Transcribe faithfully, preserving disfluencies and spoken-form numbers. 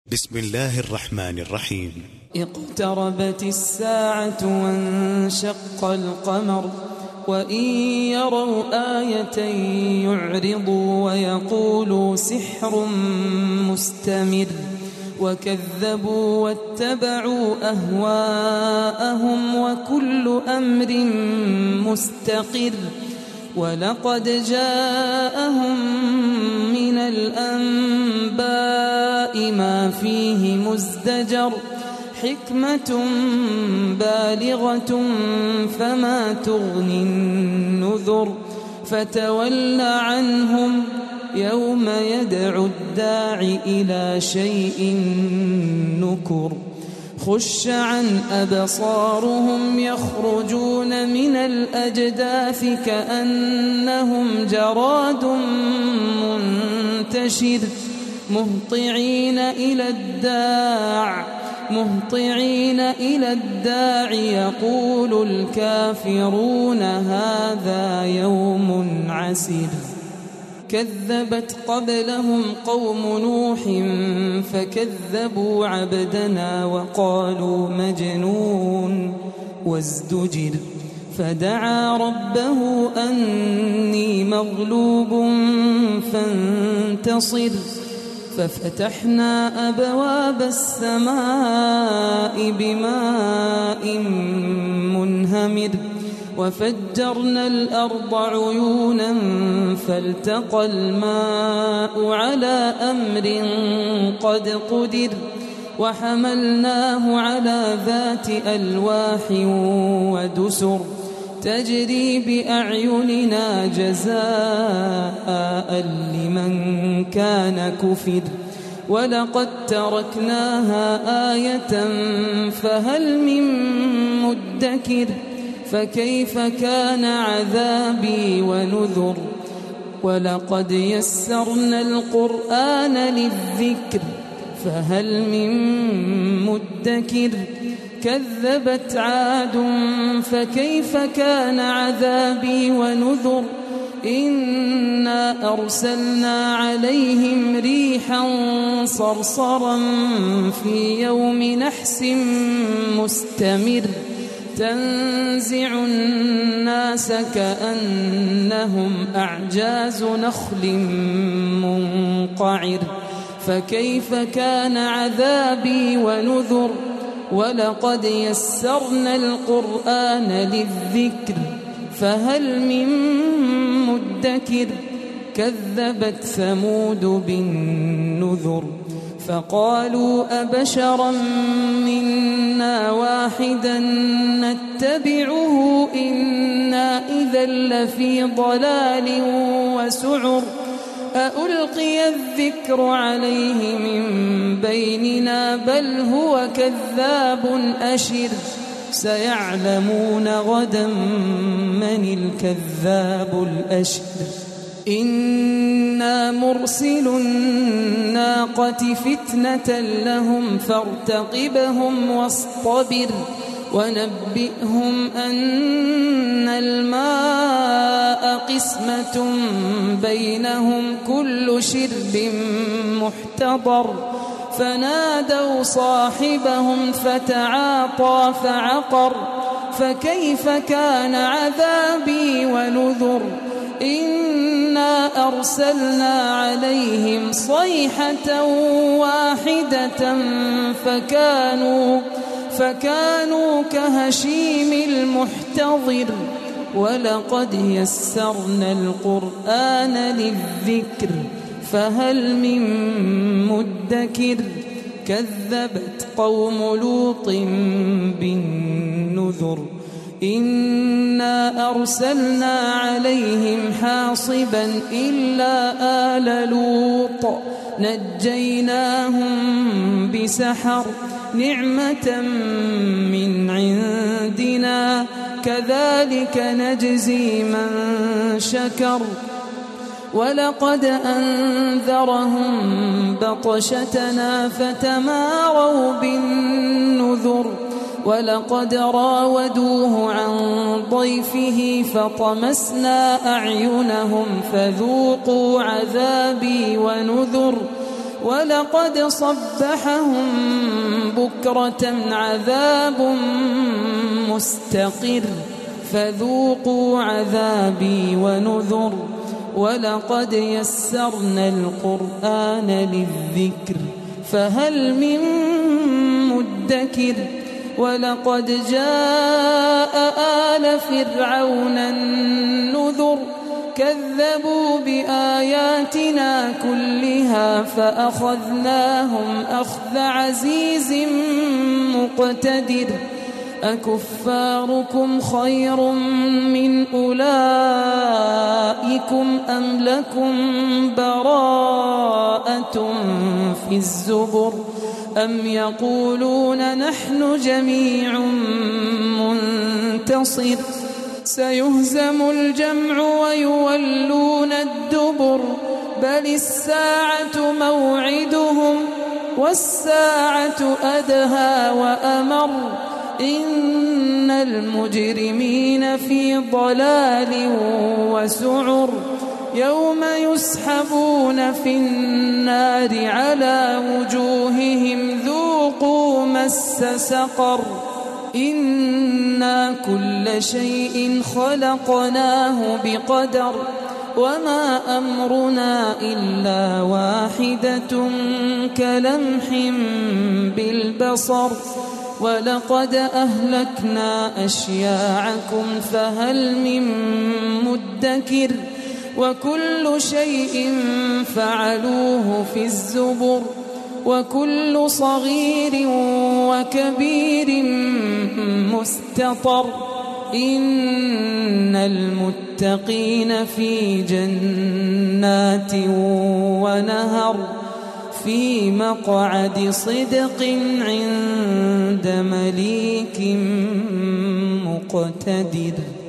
بسم الله الرحمن الرحيم. اقتربت الساعة وانشق القمر وإن يروا آية يعرضوا ويقولوا سحر مستمر وكذبوا واتبعوا أهواءهم وكل أمر مستقر ولقد جاءهم من الأنباء ما فيه مزدجر حكمة بالغة فما تغني النذر فتول عنهم يوم يدعو الداع إلى شيء نكر خش عن أبصارهم يخرجون من الأجداث كأنهم جراد منتشر مهطعين إلى الداع مهطعين إلى الداع يقول الكافرون هذا يوم عسر كذبت قبلهم قوم نوح فكذبوا عبدنا وقالوا مجنون وازدجر فدعا ربه أني مغلوب فانتصر ففتحنا أبواب السماء بماء منهمر وفجرنا الأرض عيونا فالتقى الماء على أمر قد قدر وحملناه على ذات ألواح ودسر تجري بأعيننا جزاء لمن كان كفر ولقد تركناها آية فهل من مدكر فكيف كان عذابي ونذر ولقد يسرنا القرآن للذكر فهل من مدكر كذبت عاد فكيف كان عذابي ونذر إنا أرسلنا عليهم ريحا صرصرا في يوم نحس مستمر تنزع الناس كأنهم أعجاز نخل منقعر فكيف كان عذابي ونذر ولقد يسرنا القرآن للذكر فهل من مدكر كذبت ثمود بالنذر فقالوا أبشرا منا واحدا نتبعه إنا إذا لفي ضلال وسعر أألقي الذكر عليه من بيننا بل هو كذاب أشر سيعلمون غدا من الكذاب الأشر إنا مرسل الناقة فتنة لهم فارتقبهم واصطبر ونبئهم أن الماء قسمة بينهم كل شرب محتضر فنادوا صاحبهم فتعاطى فعقر فكيف كان عذابي ونذر إنا أرسلنا عليهم صيحة واحدة فكانوا فكانوا كهشيم المحتضر ولقد يسرنا القرآن للذكر فهل من مدكر كذبت قوم لوط بالنذر إنا أرسلنا عليهم حاصبا إلا آل لوط نجيناهم بسحر نعمة من عندنا كذلك نجزي من شكر ولقد أنذرهم بطشتنا فتماروا بالنذر ولقد راودوه عن ضيفه فطمسنا أعينهم فذوقوا عذابي ونذر ولقد صبحهم بكرة عذاب مستقر فذوقوا عذابي ونذر ولقد يسرنا القرآن للذكر فهل من مدكر ولقد جاء آل فرعون النذر كذبوا بآياتنا كلها فأخذناهم أخذ عزيز مقتدر أكفاركم خير من أولئكم أم لكم براءة في الزبر أم يقولون نحن جميع منتصر سيهزم الجمع ويولون الدبر بل الساعة موعدهم والساعة أدهى وأمر إن المجرمين في ضلال وسعر يوم يسحبون في النار على وجوههم ذوقوا مس سقر إنا كل شيء خلقناه بقدر وما أمرنا إلا واحدة كلمح بالبصر ولقد أهلكنا أشياعكم فهل من مدكر وكل شيء فعلوه في الزبر وكل صغير وكبير مستطر إن المتقين في جنات ونهر في مقعد صدق عند مليك مقتدر.